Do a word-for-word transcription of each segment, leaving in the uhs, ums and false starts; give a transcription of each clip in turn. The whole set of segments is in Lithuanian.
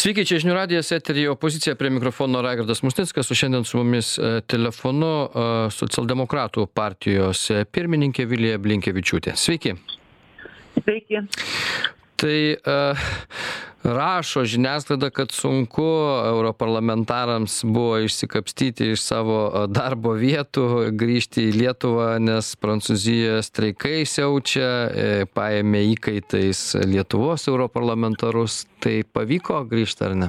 Sveiki, čia žinių radijas, eteryje opozicija, prie mikrofono Raigardas Musnickas, o šiandien su mumis telefonu socialdemokratų partijos pirmininkė Vilija Blinkevičiūtė. Sveiki. Sveiki. Tai uh, rašo žiniasklaida, kad sunku europarlamentarams buvo išsikapstyti iš savo darbo vietų, grįžti į Lietuvą, nes Prancūzijoje streikai siaučia, paėmė įkaitais Lietuvos europarlamentarus. Tai pavyko grįžti ar ne?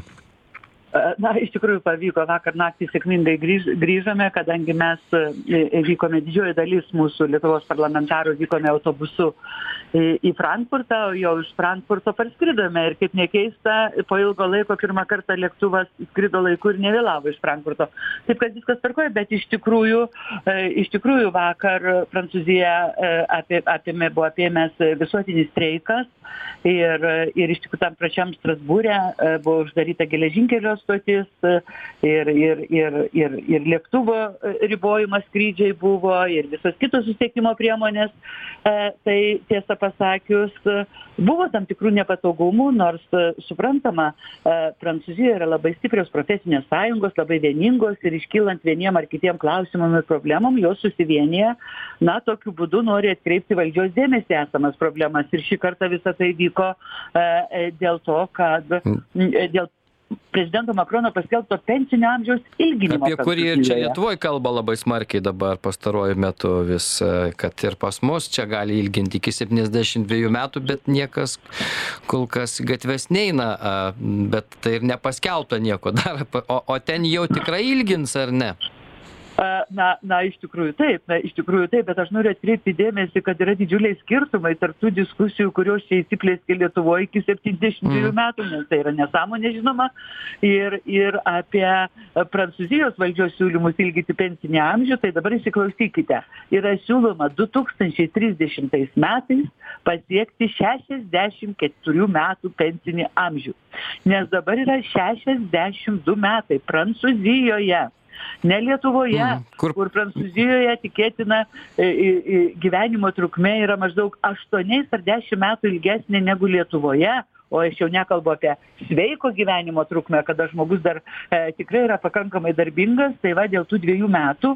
Na, iš tikrųjų pavyko. Vakar naktį sėkmingai grįž, grįžome, kadangi mes vykome, didžioji dalis mūsų Lietuvos parlamentarų vykome autobusu į, į Frankfurtą, o jau iš Frankfurto parskridome. Ir kaip nekeista, po ilgo laiko pirmą kartą lėktuvas skrido laiku ir nevėlavo iš Frankfurto. Taip, kad viskas tvarkoja, bet iš tikrųjų, iš tikrųjų vakar Prancūzija apie, apėmė, buvo apėmęs visuotinis streikas. Ir, ir iš tikrųjų tam pačiam Strasbūre buvo uždaryta geležinkelio stotis ir, ir, ir, ir, ir lėktuvo ribojimas skrydžiai buvo ir visos kitos susisiekimo priemonės. Tai tiesą pasakius, buvo tam tikrų nepatogumų, nors suprantama, Prancūzijoje yra labai stiprios profesinės sąjungos, labai vieningos ir iškylant vieniem ar kitiem klausimam ir problemom, jos susivienyje, na, tokiu būdu nori atkreipti valdžios dėmesį esamas problemas. Ir šį kartą visą tai vyko e, dėl to, kad dėl prezidento Makrono paskelbto pensinio amžiaus ilginimo. Apie kurį ir čia Lietuvoje kalba labai smarkiai dabar pastaruoju metu vis, kad ir pas mus čia gali ilginti iki septyniasdešimt dviejų metų, bet niekas kol kas gatves neina, bet tai ir nepaskelbta nieko dar. O, o ten jau tikrai ilgins ar ne? Na, na, iš tikrųjų taip, na, iš tikrųjų taip, bet aš noriu atkreipti dėmesį, kad yra didžiuliai skirtumai tarp tų diskusijų, kurios čia įsiplėskė Lietuvoje iki septyniasdešimt dviejų metų, nes tai yra nesąmonė žinoma, ir, ir apie Prancūzijos valdžios siūlymus ilgyti pensinį amžių, tai dabar įsiklausykite, yra siūloma du tūkstančiai trisdešimtais metais pasiekti šešiasdešimt keturių metų pensinį amžių, nes dabar yra šešiasdešimt du metai Prancūzijoje. Ne Lietuvoje, mm, kur... kur Prancūzijoje tikėtina e, e, gyvenimo trukmė yra maždaug aštuoniais ar dešimt metų ilgesnė negu Lietuvoje, o aš jau nekalbu apie sveiko gyvenimo trukmę, kada žmogus dar e, tikrai yra pakankamai darbingas, tai va dėl tų dviejų metų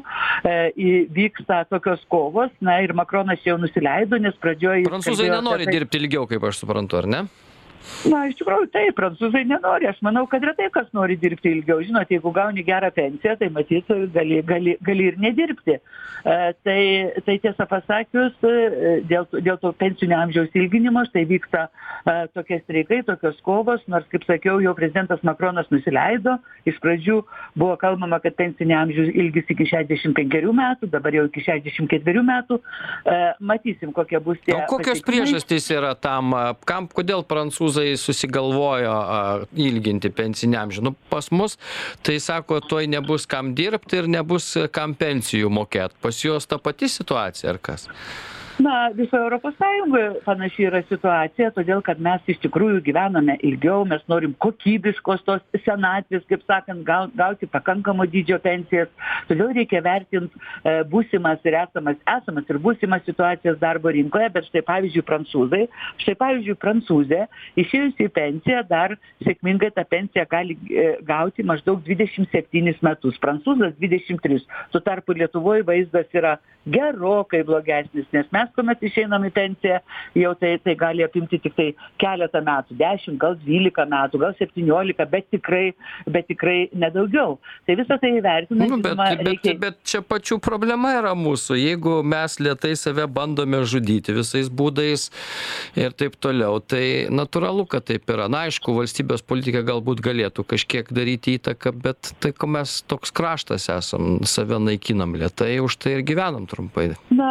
e, vyksta tokios kovos, na ir Makronas jau nusileido, nes pradžioje... Prancūzai nenori tai... dirbti ilgiau, kaip aš suprantu, ar ne? Na, iš tikrųjų, taip, prancūzai nenori. Aš manau, kad retai kas nori dirbti ilgiau. Žinot, jeigu gauni gerą pensiją, tai matyt, gali, gali, gali ir nedirbti. E, tai, tai tiesą pasakius, dėl, dėl to pensinio amžiaus ilginimo, štai vyksta e, tokie streikai, tokios kovos, nors, kaip sakiau, jau prezidentas Makronas nusileido. Iš pradžių buvo kalbama, kad pensinio amžiaus ilgis iki šešiasdešimt penkerių metų, dabar jau iki šešiasdešimt ketverių metų. E, matysim, kokie bus tie... O kokios priežastys yra tam, kam, kodėl prancūzai susigalvojo a, ilginti pensinį amžių? Nu, pas mus, tai sako, toj nebus kam dirbti ir nebus kam pensijų mokėti. Pas juos ta pati situacija, ar kas? Na, visoje Europos Sąjungoje panaši yra situacija, todėl, kad mes iš tikrųjų gyvename ilgiau, mes norim kokybiškos tos senatvės, kaip sakant, gauti pakankamo dydžio pensijas, todėl reikia vertinti e, būsimas ir esamas, esamas ir būsimas situacijas darbo rinkoje, bet štai pavyzdžiui prancūzai, štai pavyzdžiui prancūzė, išėjusi į pensiją, dar sėkmingai tą pensiją gali e, gauti maždaug dvidešimt septynis metus, prancūzas dvidešimt tris, tuo tarpu Lietuvoje vaizdas yra gerokai blogesnis, nes mes, kuomet išeinam į pensiją, jau tai, tai gali apimti tik tai keletą metų, dešimt, gal dvylika metų, gal septyniolika, bet tikrai, bet tikrai nedaugiau. Tai visą tai įvertinant, nu, bet, žinoma, reikia... bet, bet čia pačių problema yra mūsų, jeigu mes lėtai save bandome žudyti visais būdais ir taip toliau, tai natūralu, kad taip yra. Na, aišku, valstybės politika galbūt galėtų kažkiek daryti įtaką, bet tai, ko mes toks kraštas esam, save naikinam lėtai, už tai ir gyvenam trumpai. Na,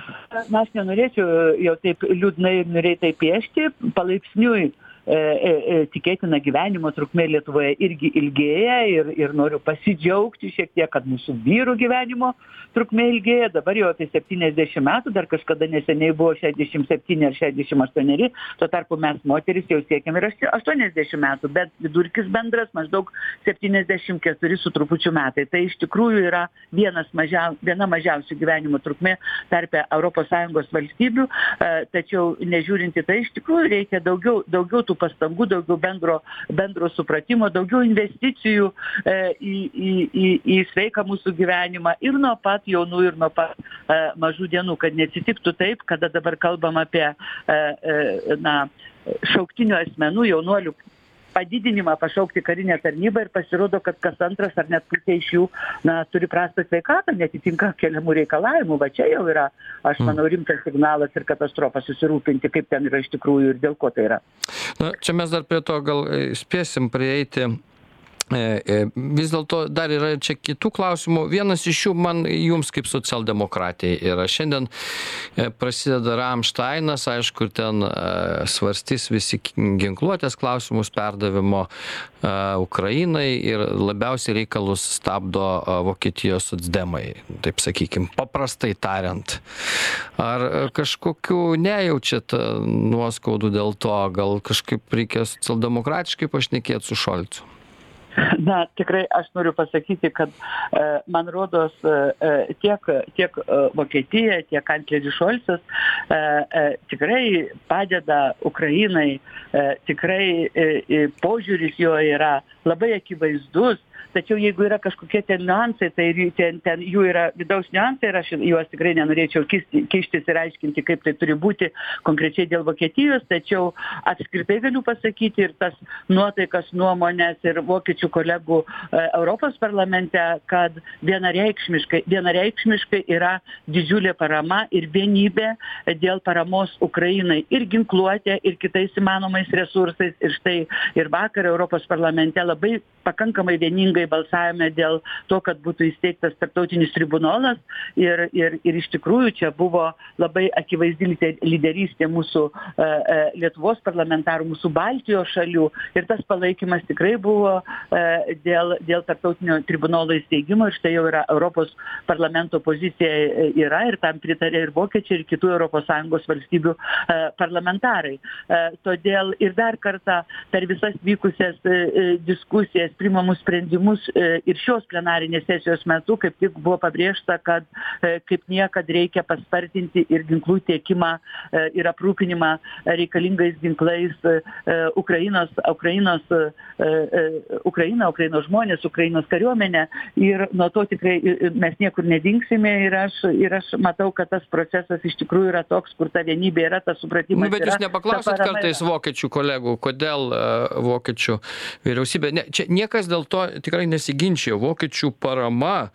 aš nenorėčiau jau taip liūdnai ir norėtai piešti, palaipsniui e, e, tikėtina gyvenimo trukmė Lietuvoje irgi ilgėja ir, ir noriu pasidžiaugti šiek tiek, kad mūsų vyrų gyvenimo trukmė ilgėja, dabar jau apie septyniasdešimt metų, dar kažkada neseniai buvo šešiasdešimt septyni ar šešiasdešimt aštuoni, tuo tarpu mes moteris jau siekiam ir aštuoniasdešimt metų, bet vidurkis bendras maždaug septyniasdešimt keturi su trupučiu metai. Tai iš tikrųjų yra vienas mažiau, viena mažiausių gyvenimo trukmė tarpe Europos Sąjungos valstybių, tačiau nežiūrinti tai iš tikrųjų reikia daugiau, daugiau tų mūsų pastangų, daugiau bendro, bendro supratimo, daugiau investicijų e, į, į, į, į sveiką mūsų gyvenimą ir nuo pat jaunų, ir nuo pat e, mažų dienų, kad neatsitiktų taip, kada dabar kalbam apie e, e, na, šauktinių asmenų, jaunuolių padidinimą pašaukti karinę tarnybą ir pasirodo, kad kas antras ar net pusė iš jų na, turi prastą sveikatą, netitinka keliamų reikalavimų. Va čia jau yra, aš manau, rimtas signalas ir katastrofa susirūpinti, kaip ten yra iš tikrųjų ir dėl ko tai yra. Na, čia mes dar prie to gal spėsim prieiti. Vis dėlto dar yra čia kitų klausimų. Vienas iš jų man jums kaip socialdemokratijai yra. Šiandien prasideda Ramštainas, aišku, ten svarstys visi ginkluotės klausimus perdavimo Ukrainai ir labiausiai reikalus stabdo Vokietijos socdemai, taip sakykim, paprastai tariant. Ar kažkokių nejaučiat nuoskaudų dėl to? Gal kažkaip reikia socialdemokratiškai pašnekėti su Šolcu? Na, tikrai aš noriu pasakyti, kad e, man rodos e, tiek, tiek Vokietija, tiek kancleris Šolcas e, e, tikrai padeda Ukrainai, e, tikrai e, požiūris jo yra labai akivaizdus. Tačiau jeigu yra kažkokie ten niuansai, tai ten, ten jų yra vidaus niuansai ir aš juos tikrai nenorėčiau kisti, kištis ir aiškinti, kaip tai turi būti konkrečiai dėl Vokietijos, tačiau apskritai galiu pasakyti ir tas nuotaikas, nuomonės ir vokiečių kolegų e, Europos parlamente, kad vienareikšmiškai, vienareikšmiškai yra didžiulė parama ir vienybė dėl paramos Ukrainai ir ginkluotė, ir kitais įmanomais resursais. Ir štai ir vakar Europos parlamente labai pakankamai vieningai balsavome dėl to, kad būtų įsteigtas tarptautinis tribunolas ir, ir, ir iš tikrųjų čia buvo labai akivaizdi lyderystė mūsų e, Lietuvos parlamentarų, mūsų Baltijos šalių ir tas palaikymas tikrai buvo e, dėl, dėl tarptautinio tribunolo įsteigimo ir štai jau yra Europos parlamento pozicija yra ir tam pritarė ir vokiečiai ir kitų Europos Sąjungos valstybių e, parlamentarai. E, todėl ir dar kartą per visas vykusias e, diskusijas, priimamus sprendimus ir šios plenarinės sesijos metu kaip tik buvo pabrėžta, kad kaip niekad reikia paspartinti ir ginklų tiekimą ir aprūpinimą reikalingais ginklais Ukrainos, Ukrainos, Ukraina, Ukrainos žmonės, Ukrainos kariuomenė ir nuo to tikrai mes niekur nedingsime ir aš, ir aš matau, kad tas procesas iš tikrųjų yra toks, kur ta vienybė yra, tas supratimas yra. Bet jūs nepaklausot kartais vokiečių kolegų, kodėl uh, vokiečių vyriausybė, ne, čia niekas dėl to tikrai nesiginčia. Vokiečių parama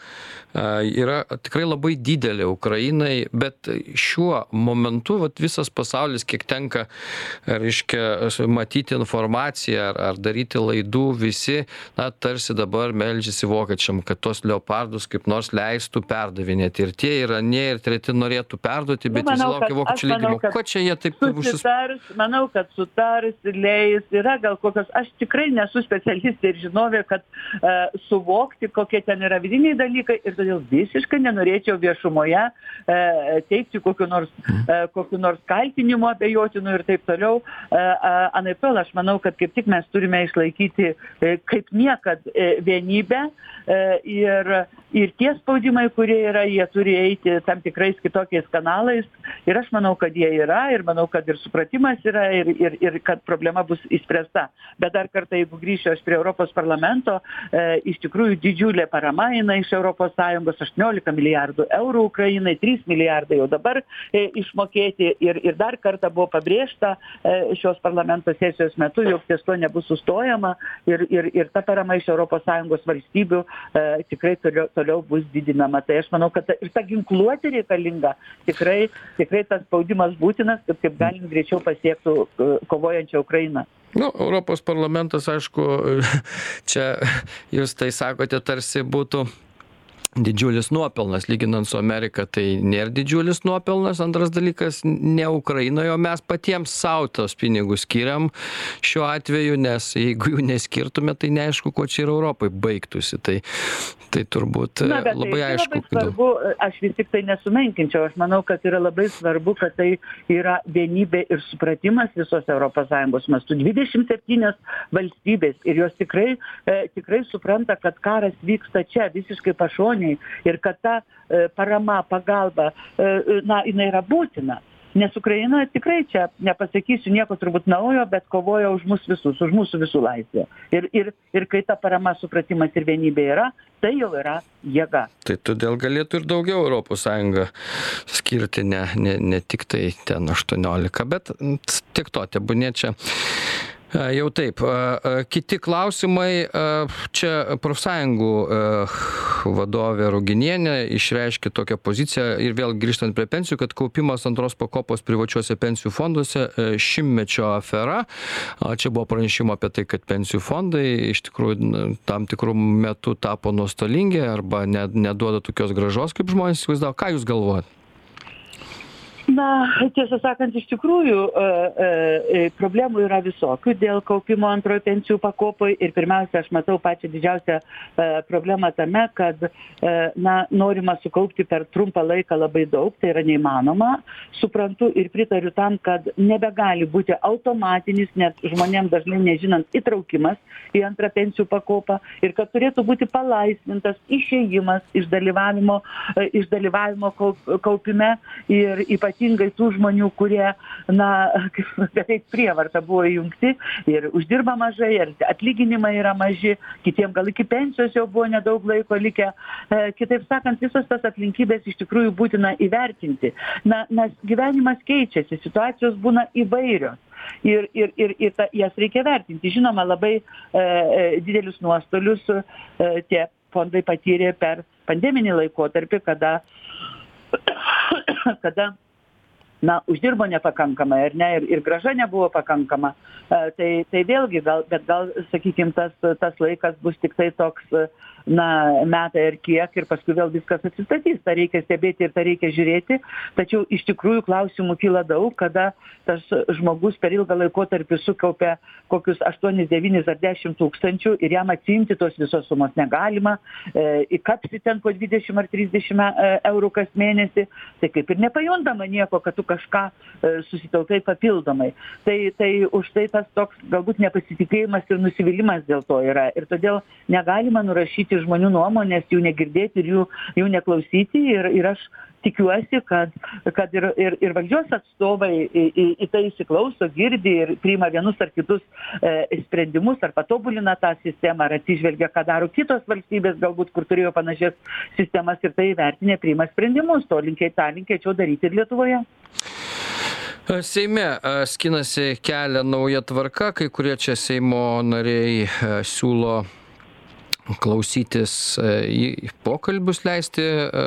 yra tikrai labai didelė Ukrainai, bet šiuo momentu vat, visas pasaulis, kiek tenka, reiškia, matyti informaciją ar, ar daryti laidų, visi, na, tarsi dabar meldžiasi vokiečiam, kad tos leopardus kaip nors leistų perdavinėti. Ir tie yra ne, ir treti norėtų perduoti, bet vis laukia vokiečių leidimo. Ko čia jie taip susitars? Manau, kad sutars, leis, yra gal kokios, aš tikrai nesu specialistė ir žinovė, kad uh, suvokti, kokie ten yra vidiniai dalykai ir todėl visiškai nenorėčiau viešumoje e, teikti kokiu nors, e, kokiu nors kaltinimu abejotinų ir taip toliau. E, anaiptol, aš manau, kad kaip tik mes turime išlaikyti e, kaip niekad e, vienybę e, ir, ir tie spaudimai, kurie yra, jie turi eiti tam tikrais kitokiais kanalais ir aš manau, kad jie yra ir manau, kad ir supratimas yra ir, ir, ir kad problema bus išspręsta. Bet dar kartą, jeigu grįšiu aš prie Europos parlamento, e, iš tikrųjų didžiulė parama eina iš Europos Sąjungos, aštuoniolika milijardų eurų Ukrainai, trys milijardai jau dabar e, išmokėti ir, ir dar kartą buvo pabrėžta e, šios parlamento sesijos metu, jog ties to nebus sustojama ir, ir, ir ta parama iš Europos Sąjungos valstybių e, tikrai toliau, toliau bus didinama. Tai aš manau, kad ta, ir ta ginkluotė reikalinga, tikrai, tikrai tas spaudimas būtinas, kad kaip galim greičiau pasiektų e, kovojančią Ukrainą. Nu, Europos parlamentas, aišku, čia jūs tai sakote, tarsi būtų didžiulis nuopelnas, lyginant su Amerika, tai nėra didžiulis nuopelnas. Antras dalykas, ne Ukrainoje, o mes patiems savo tos pinigus skiriam šiuo atveju, nes jeigu jų neskirtume, tai neaišku, ko čia ir Europai baigtųsi. Tai, tai turbūt Na, labai tai aišku. Labai svarbu, aš vis tik tai nesumenkinčiau, aš manau, kad yra labai svarbu, kad tai yra vienybė ir supratimas visos Europos Sąjungos mastų. dvidešimt septynios valstybės ir jos tikrai, e, tikrai supranta, kad karas vyksta čia visiškai pašoniai ir kad ta e, parama, pagalba, e, na, jinai yra būtina. Nes Ukraina tikrai čia, nepasakysiu nieko turbūt naujo, bet kovoja už mus visus, už mūsų visų laisvę. Ir, ir, ir kai ta parama, supratimas ir vienybė yra, tai jau yra jėga. Tai todėl galėtų ir daugiau Europos Sąjunga skirti, ne, ne, ne tik tai ten aštuoniolika, bet tiek to, tebūnė čia. Jau taip. Kiti klausimai. Čia profsąjungų vadovė Ruginienė išreiškė tokią poziciją ir vėl grįžtant prie pensijų, kad kaupimas antros pakopos privačiuose pensijų fonduose šimtmečio afera. Čia buvo pranešimo apie tai, kad pensijų fondai iš tikrųjų tam tikrų metų tapo nuostolingi arba neduoda tokios grąžos, kaip žmonės įsivaizdavo. Ką jūs galvojate? Na, tiesą sakant, iš tikrųjų e, e, problemų yra visokių dėl kaupimo antrojo pensijų pakopoje ir pirmiausia, aš matau pačią didžiausią e, problemą tame, kad e, na, norima sukaupti per trumpą laiką labai daug, tai yra neįmanoma. Suprantu ir pritariu tam, kad nebegali būti automatinis, net žmonėms dažnai nežinant, įtraukimas į antrą pensijų pakopą ir kad turėtų būti palaisvintas išėjimas iš dalyvavimo, e, iš dalyvavimo kaup, kaupime ir ypatingai ypatingai tų žmonių, kurie, na, beveik prievarta buvo įjungti ir uždirba mažai, ir atlyginimai yra maži, kitiems gal iki pensijos jau buvo nedaug laiko likę. E, kitaip sakant, visos tas aplinkybės iš tikrųjų būtina įvertinti. Na, nes gyvenimas keičiasi, situacijos būna įvairios. Ir, ir, ir, ir ta, jas reikia vertinti. Žinoma, labai e, didelius nuostolius e, tie fondai patyrė per pandeminį laikotarpį, kada kada na, uždirbo nepakankamai, ar ne, ir, ir grąža nebuvo pakankama. E, tai, tai vėlgi, gal, bet gal, sakykime, tas, tas laikas bus tik tai toks, na, metai ar kiek, ir paskui vėl viskas atsistatys. Tai reikia stebėti ir tai reikia žiūrėti. Tačiau iš tikrųjų klausimų kyla daug, kada tas žmogus per ilgą laikotarpį sukaupia kokius aštuonis, devynis ar dešimt tūkstančių ir jam atsiimti tos visos sumos negalima, e, įkapsi ten po dvidešimt ar trisdešimt eurų kas mėnesį, tai kaip ir nepajuntama nieko, kad tu kažką e, susitaupai papildomai. Tai, tai už tai tas toks galbūt nepasitikėjimas ir nusivylimas dėl to yra. Ir todėl negalima nurašyti žmonių nuomonės, jų negirdėti ir jų, jų neklausyti. Ir, ir aš tikiuosi, kad, kad ir, ir, ir valdžios atstovai į, į, į tai įsiklauso, girdi ir priima vienus ar kitus e, sprendimus, ar patobulina tą sistemą, ar atsižvelgia, ką daro kitos valstybės, galbūt, kur turėjo panašias sistemas ir tai vertinė, priima sprendimus. To linkė, tą linkėčiau daryti ir Lietuvoje. Seime skinasi kelią nauja tvarka, kai kurie čia Seimo nariai siūlo klausytis į pokalbius, leisti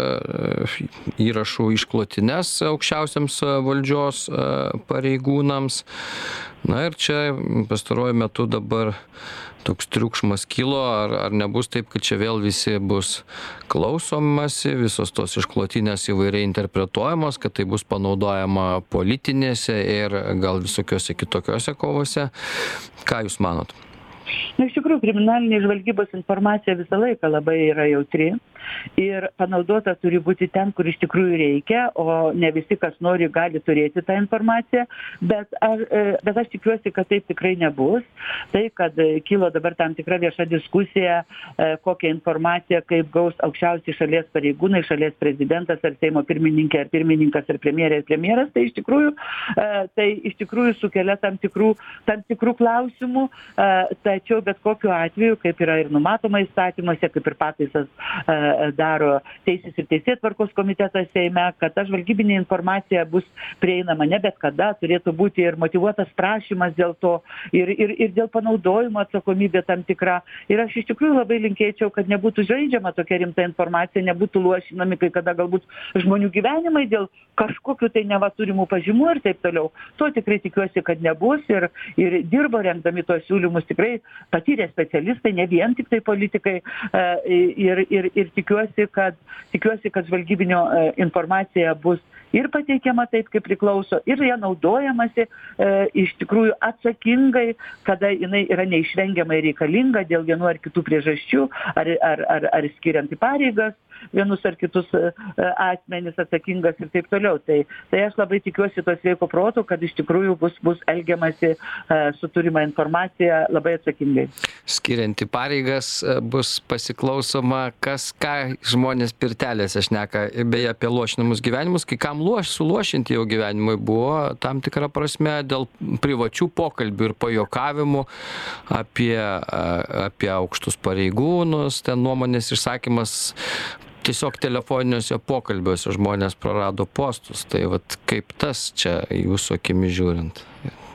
įrašų išklotines aukščiausiams valdžios pareigūnams. Na ir čia pastaruoju metu dabar toks triukšmas kilo, ar, ar nebus taip, kad čia vėl visi bus klausomasi, visos tos išklotinės įvairiai interpretuojamos, kad tai bus panaudojama politinėse ir gal visokiose kitokiose kovose. Ką Jūs manot? Na, iš tikrųjų, kriminalinė žvalgybos informacija visą laiką labai yra jautri ir panaudota turi būti ten, kur iš tikrųjų reikia, o ne visi, kas nori, gali turėti tą informaciją, bet, ar, bet aš tikiuosi, kad taip tikrai nebus. Tai, kad kilo dabar tam tikra vieša diskusija, kokią informaciją, kaip gaus aukščiausi šalies pareigūnai, šalies prezidentas ar Seimo pirmininkė, ar pirmininkas, ar premjerė, ar premjeras, tai iš tikrųjų, tai iš tikrųjų sukelia tam tikrų, tam tikrų klausimų. Tačiau bet kokiu atveju, kaip yra ir numatoma įstatymuose, kaip ir pataisas e, daro Teisės ir Teisėtvarkos komitetas Seime, kad ta žvalgybinė informacija bus prieinama ne bet kada, turėtų būti ir motyvuotas prašymas dėl to, ir, ir, ir dėl panaudojimo atsakomybė tam tikra. Ir aš iš tikrųjų labai linkėčiau, kad nebūtų žaidžiama tokia rimta informacija, nebūtų luošinami kai kada galbūt žmonių gyvenimai dėl kažkokiu tai neva turimų pažymų ir taip toliau. To tikrai tikiuosi, kad nebus ir, ir dirbo rengdami tos siūlymus tikrai patyrę specialistai, ne vien tik tai politikai, ir, ir, ir tikiuosi, kad, tikiuosi, kad žvalgybinio informacija bus ir pateikiama taip, kaip priklauso, ir ją naudojamasi e, iš tikrųjų atsakingai, kada jinai yra neišvengiamai reikalinga dėl vienų ar kitų priežasčių, ar, ar, ar, ar skiriant į pareigas, vienus ar kitus asmenis atsakingas ir taip toliau. Tai, tai aš labai tikiuosi to sveiko proto, kad iš tikrųjų bus, bus elgiamasi su turima informacija labai atsakingai. Skirianti pareigas bus pasiklausoma, kas ką žmonės pirtelėse šneka, beje, apie lošinamus gyvenimus, kai kam loš, suluošinti jau gyvenimai buvo tam tikrą prasme dėl privačių pokalbių ir pajokavimų apie, apie aukštus pareigūnus, ten nuomonės išsakymas tiesiog telefoniniuose pokalbiuose žmonės prarado postus. Tai vat kaip tas čia jūsų akimis žiūrint?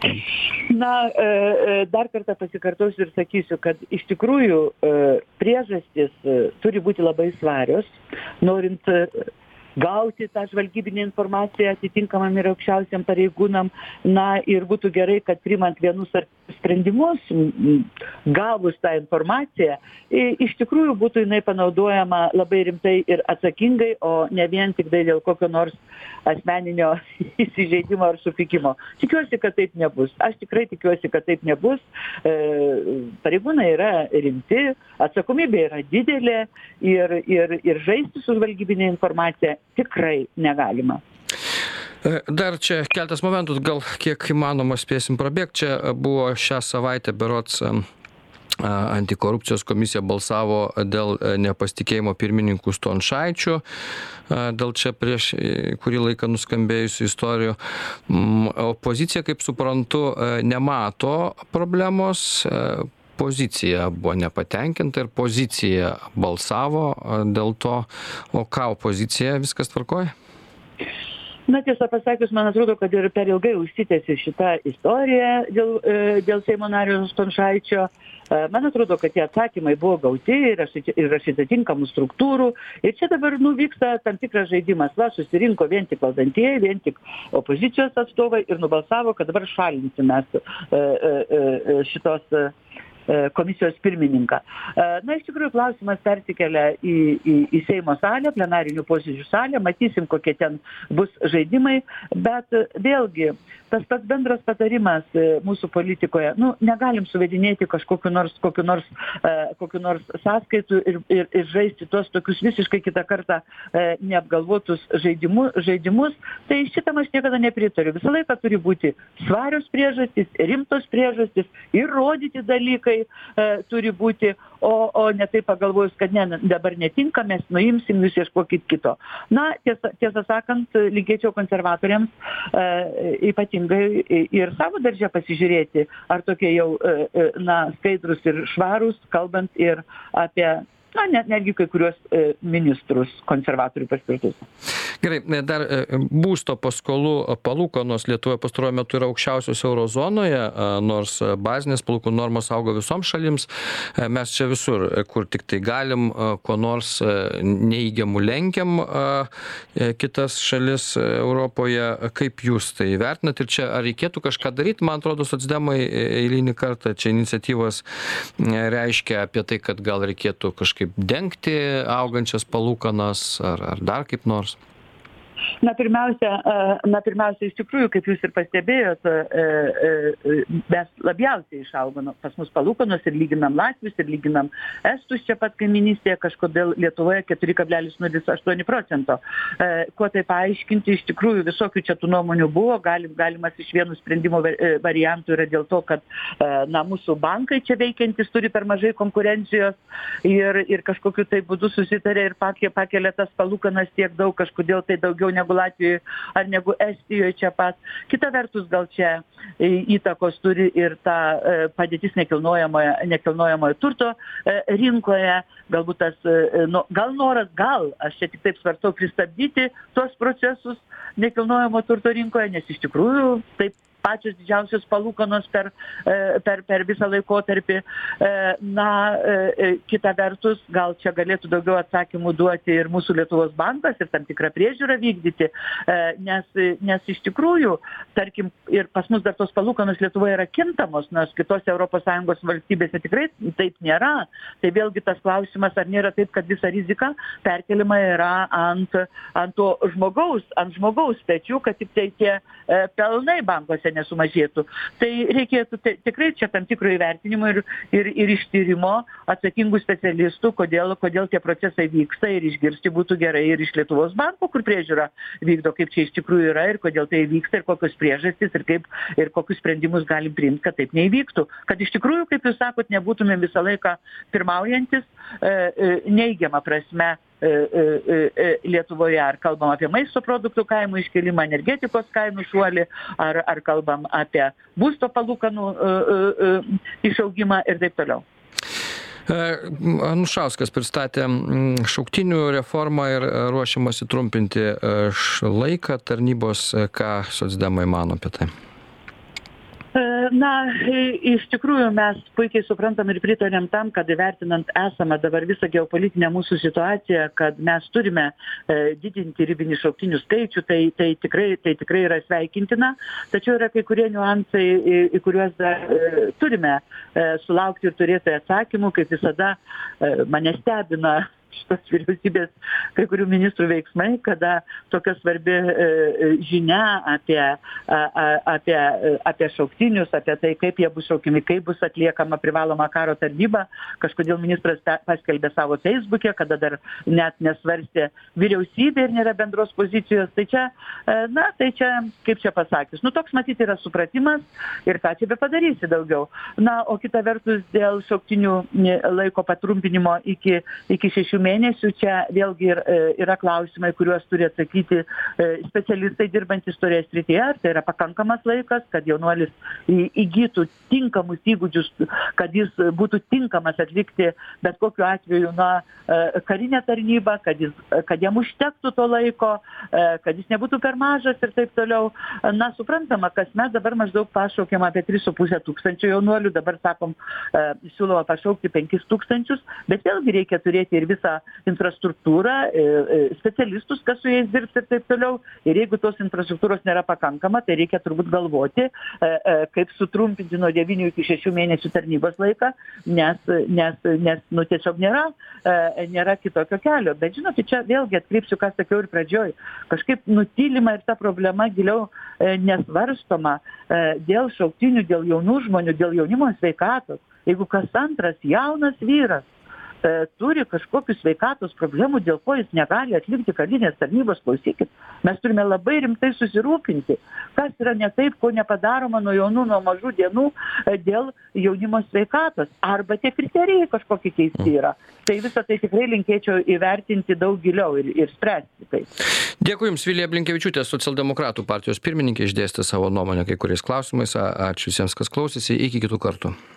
Na, dar kartą pasikartosiu ir sakysiu, kad iš tikrųjų priežastys turi būti labai svarios, norint gauti tą žvalgybinę informaciją atitinkamam ir aukščiausiam pareigūnam. Na ir būtų gerai, kad priimant vienus ar sprendimus, gavus tą informaciją, iš tikrųjų būtų jinai panaudojama labai rimtai ir atsakingai, o ne vien tik dėl kokio nors asmeninio įsižeidimo ar supykimo. Tikiuosi, kad taip nebus. Aš tikrai tikiuosi, kad taip nebus. Pareigūnai yra rimti, atsakomybė yra didelė ir, ir, ir žaisti su žvalgybinė informacija tikrai negalima. Dar čia keltas momentų, gal kiek įmanoma spėsim prabėgti. Čia buvo šią savaitę berods antikorupcijos komisija balsavo dėl nepasitikėjimo pirmininkų Stončaičiu, dėl čia prieš kurį laiką nuskambėjusių istorijų. Opozicija, kaip suprantu, nemato problemos. Pozicija buvo nepatenkinta ir pozicija balsavo dėl to. O ką opozicija, viskas tvarkoja? Na, tiesą pasakius, man atrodo, kad ir per ilgai užsitęsė šitą istoriją dėl, dėl Seimo nario Stončaičio. Man atrodo, kad tie atsakymai buvo gauti ir iš atitinkamų struktūrų. Ir čia dabar nu, vyksta tam tikras žaidimas. Va, susirinko vien tik valdantieji, vien tik opozicijos atstovai ir nubalsavo, kad dabar šalinsime šitos komisijos pirmininką. Na, iš tikrųjų, klausimas persikelia į, į, į Seimo salę, plenarinių posėdžių salę, matysim, kokie ten bus žaidimai, bet vėlgi, tas pats bendras patarimas mūsų politikoje, nu, negalim suvedinėti kažkokiu nors, kokiu nors, kokiu nors sąskaitų ir, ir, ir žaisti tuos tokius visiškai kitą kartą neapgalvotus žaidimus, žaidimus, tai šitam aš niekada nepritariu. Visą laiką turi būti svarios priežastys, rimtos priežastys, įrodyti dalykai, turi būti, o, o ne taip pagalvojus, kad ne, dabar netinka, mes nuimsim, jūs ieškokit kito. Na, tiesą, tiesą sakant, linkėčiau konservatoriams e, ypatingai ir savo daržę pasižiūrėti, ar tokie jau e, na, skaidrus ir švarūs, kalbant ir apie na, net, netgi kai kuriuos e, ministrus konservatorių paskirtus. Gerai, dar būsto paskolų palūkanos Lietuvoje pastaruoju metu yra aukščiausios eurozonoje, nors bazinės palūkanų normos auga visoms šalims. Mes čia visur, kur tik tai galim, ko nors neįgiamų lenkiam kitas šalis Europoje. Kaip jūs tai vertinat ir čia ar reikėtų kažką daryti? Man atrodo, socdemai eilinį kartą čia iniciatyvas reiškia apie tai, kad gal reikėtų kažkaip dengti augančias palūkanas ar, ar dar kaip nors. Na pirmiausia, na pirmiausia, iš tikrųjų, kaip jūs ir pastebėjot, mes labiausiai išaugome pas mus palūkanos ir lyginam Latvius, ir lyginam Estus čia pat kaiminystėje, kažkodėl Lietuvoje keturi kablelis nulis aštuoni procento. Kuo tai paaiškinti, iš tikrųjų visokių čia tų nuomonių buvo, galim, galimas iš vienų sprendimo variantų yra dėl to, kad na, mūsų bankai čia veikiantis turi per mažai konkurencijos ir, ir kažkokiu tai būdu susitarė ir pakelia tas palūkanas tiek daug, kažkodėl tai daugiau negu Latvijoje ar negu Estijoje čia pat. Kita vertus, gal čia įtakos turi ir ta padėtis nekilnojamojo, nekilnojamojo turto rinkoje, galbūt tas, gal noras, gal, aš čia tik taip svarstau, pristabdyti tuos procesus nekilnojamo turto rinkoje, nes iš tikrųjų taip pačios didžiausios palūkanos per, per, per visą laikotarpį. Na, kita vertus, gal čia galėtų daugiau atsakymų duoti ir mūsų Lietuvos bankas ir tam tikrą priežiūrą vykdyti, nes, nes iš tikrųjų, tarkim, ir pas mus dar tos palūkanos Lietuvoje yra kintamos, nors kitose Europos Sąjungos valstybėse tikrai taip nėra. Tai vėlgi tas klausimas, ar nėra taip, kad visa rizika perkeliama yra ant, ant to žmogaus, ant žmogaus pečių, kad tik tai tie pelnai bankuose mokyklose nesumažėtų. Tai reikėtų te, tikrai čia tam tikro įvertinimo ir, ir, ir ištyrimo atsakingų specialistų, kodėl, kodėl tie procesai vyksta, ir išgirsti būtų gerai ir iš Lietuvos banko, kur priežiūra vykdo, kaip čia iš tikrųjų yra ir kodėl tai vyksta ir kokios priežastys ir, kaip, ir kokius sprendimus galim priimti, kad taip neįvyktų. Kad iš tikrųjų, kaip jūs sakot, nebūtumėm visą laiką pirmaujantis e, e, neigiamą prasme Lietuvoje, ar kalbam apie maisto produktų kainų iškelimą, energetikos kainų šuolį, ar, ar kalbam apie būsto palūkanų išaugimą ir taip toliau. Anušauskas pristatė šauktinių reformą ir ruošiamasi trumpinti laiką tarnybos. Ką socdemai mano apie tai? Na, iš tikrųjų mes puikiai suprantam ir pritarėm tam, kad įvertinant esamą dabar visą geopolitinę mūsų situaciją, kad mes turime didinti ribinį šauktinių skaičių, tai, tai, tikrai, tai tikrai yra sveikintina, tačiau yra kai kurie niuansai, į kuriuos dar turime sulaukti ir turėti atsakymų, kaip visada mane stebina šitos vyriausybės kai kurių ministrų veiksmai, kada tokia svarbi e, žinia apie, a, a, apie, apie šauktinius, apie tai, kaip jie bus šaukiami, kaip bus atliekama privaloma karo tarnyba. Kažkodėl ministras paskelbė savo feisbuke, kada dar net nesvarstė vyriausybė ir nėra bendros pozicijos. Tai čia, e, na, tai čia, kaip čia pasakius, nu toks matyti yra supratimas ir ką čia be padarysi daugiau. Na, o kita vertus dėl šauktinių laiko patrumpinimo iki, iki šešių mėnesių, čia vėlgi ir, yra klausimai, kuriuos turi atsakyti specialistai dirbantys toje srityje, ar tai yra pakankamas laikas, kad jaunuolis įgytų tinkamus įgūdžius, kad jis būtų tinkamas atlikti bet kokiu atveju na, karinę tarnybą, kad, jis, kad jam užtektų to laiko, kad jis nebūtų per mažas ir taip toliau. Na, suprantama, kas mes dabar maždaug pašaukiam apie tris su puse tūkstančių jaunuolių, dabar sakom, siūloma pašaukti penkis tūkstančius, bet vėlgi reikia turėti ir visą infrastruktūrą, specialistus, kas su jais dirbs ir taip toliau. Ir jeigu tos infrastruktūros nėra pakankama, tai reikia turbūt galvoti, kaip sutrumpinti nuo devynių iki šešių mėnesių tarnybos laiką, nes, nes, nes nu, tiesiog nėra, nėra kitokio kelio. Bet žinote, čia vėlgi atkreipsiu, ką sakiau ir pradžioj, kažkaip nutylima ir ta problema giliau nesvarstoma dėl šauktinių, dėl jaunų žmonių, dėl jaunimo sveikatos. Jeigu kas antras jaunas vyras turi kažkokių sveikatos problemų, dėl ko jis negali atlikti karinės tarnybos, klausykit, mes turime labai rimtai susirūpinti, kas yra ne taip, ko nepadaroma nuo jaunų, nuo mažų dienų dėl jaunimo sveikatos, arba tie kriterijai kažkokie keisti yra. Tai visą tai tikrai linkėčiau įvertinti daug giliau ir, ir spręsti tai. Dėkui Jums, Vilija Blinkevičiūtė, socialdemokratų partijos pirmininkė, išdėstė savo nuomonę kai kuriais klausimais. Ačiū visiems, kas klausėsi. Iki kitų kartų.